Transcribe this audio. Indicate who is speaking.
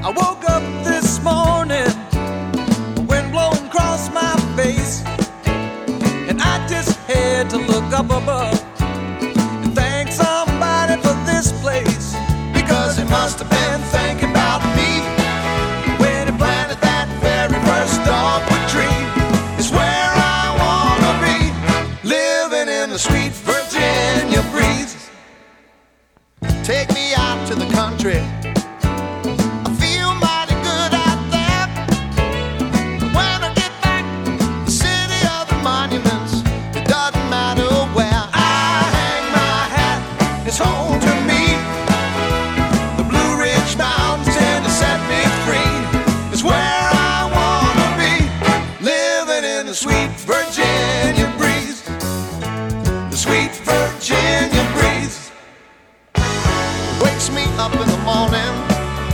Speaker 1: I woke up this morning, wind blowing across my face, and I just had to look up above and thank somebody for this place, because he must have been thinking about me when he planted that very first dogwood tree. It's where I wanna be, living in the sweet Virginia breeze. Take me out to the country,